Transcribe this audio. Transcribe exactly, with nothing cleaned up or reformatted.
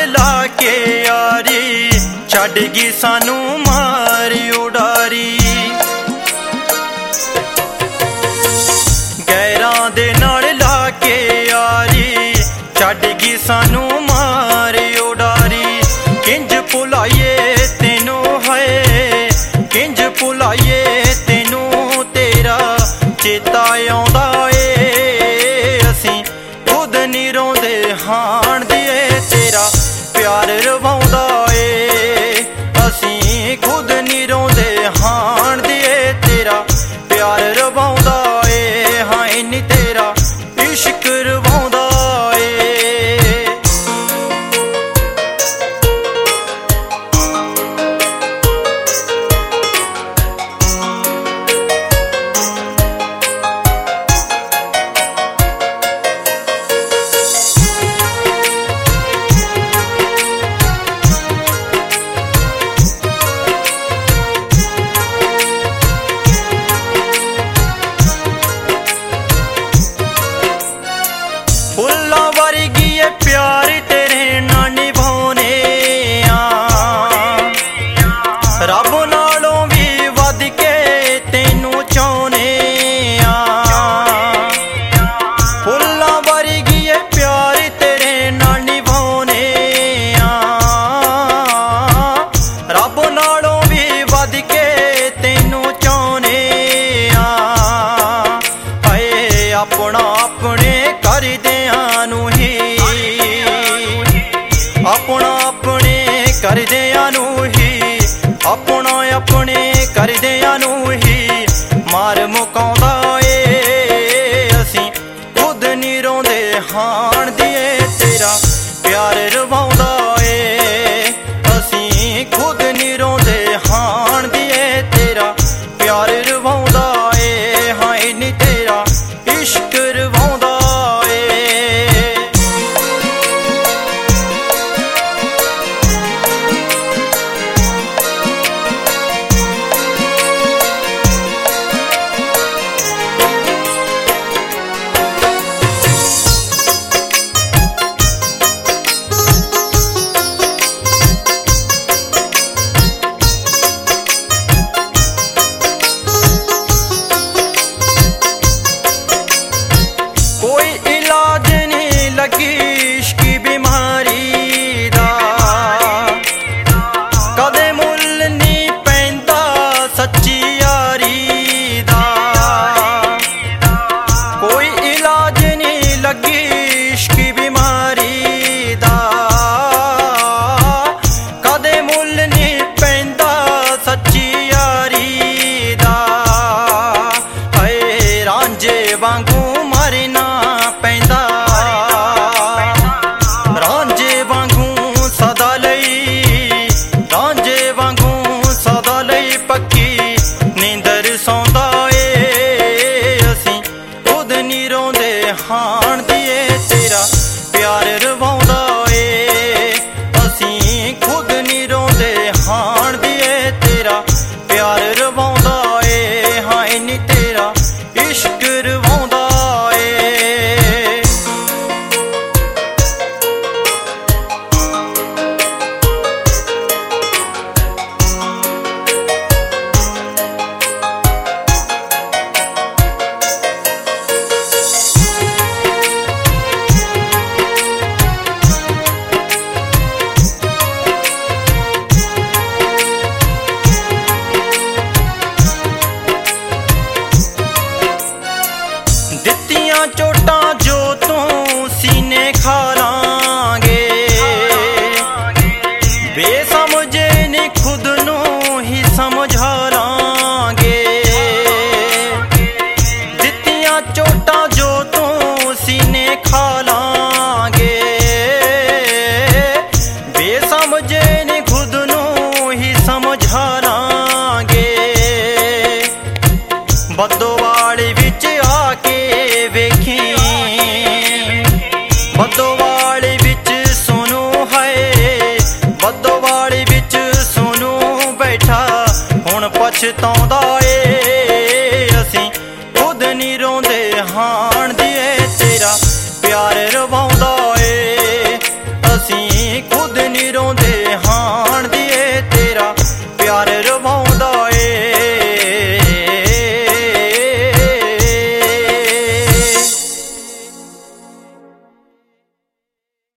ला के यारी छड्ड गई सानू मारी उडारी। गैरां दे नाल ला के यारी छड्ड गई सानू मारी उडारी। किंज भुलाइए तेनू है किंज भुलाइए तेनू तेरा चेता आउंदा ए। असीं खुद नी रोंदे हाण दिए तेरा प्यार रवाउंदा ए। असीं खुद नी रोंदे हाण दिए तेरा प्यार रवाउंदा ए। हाँ इन्नी तेरा इश्क रवाउंदा ए। फुल्लां वर्गी ए प्यार तेरे नाल निभाउने आ। रब नालों भी वध के तेनू चाहुने आ। फुल्लां वर्गी ए प्यार तेरे नाल निभाउने आ। रब नालों भी वध के तेनू चाहुने आ। हाय अपना अपने कर दे अपना अपने करदियां नू ही अपना अपने करदियां नू ही मार मुकाउंदा ए। असीं खुद नी रोंदे हाण दिए तेरा प्यार रवाउंदा ए। असीं खुद नी रोंदे हाण दिए तेरा प्यार रवाउंदा ए। हाँ इन्नी तेरा इश्क रवाउंदा इश्की बीमारी दा कदे मुल नी पैंदा सच्ची यारी दा। कोई इलाज नहीं लगी इश्की बीमारी दा कदे मुल नी पैंदा सच्ची यारी दा। हाय रांझे वांगू मरना पैंदा हाण दिए तेरा प्यार रवाउंदा ए। असीं खुद नी रोंदे हाण दिए तेरा प्यार रवाउंदा ए। हाँ इन्नी तेरा इश्क रवाउंदा ए। दित्तियां चोटां जो तू सीने खा लांगे बेसमझे नी खुद नू ही समझा लांगे। दित्तियां चोटां जो तू सीने खा लांगे बेसमझे नी खुद नू ही समझा लांगे। बद्दोवाड़ी विच आके वेखी बद्दोवाड़ी विच सुनू है बद्दोवाड़ी विच सुनू बैठा हुण पछताउंदा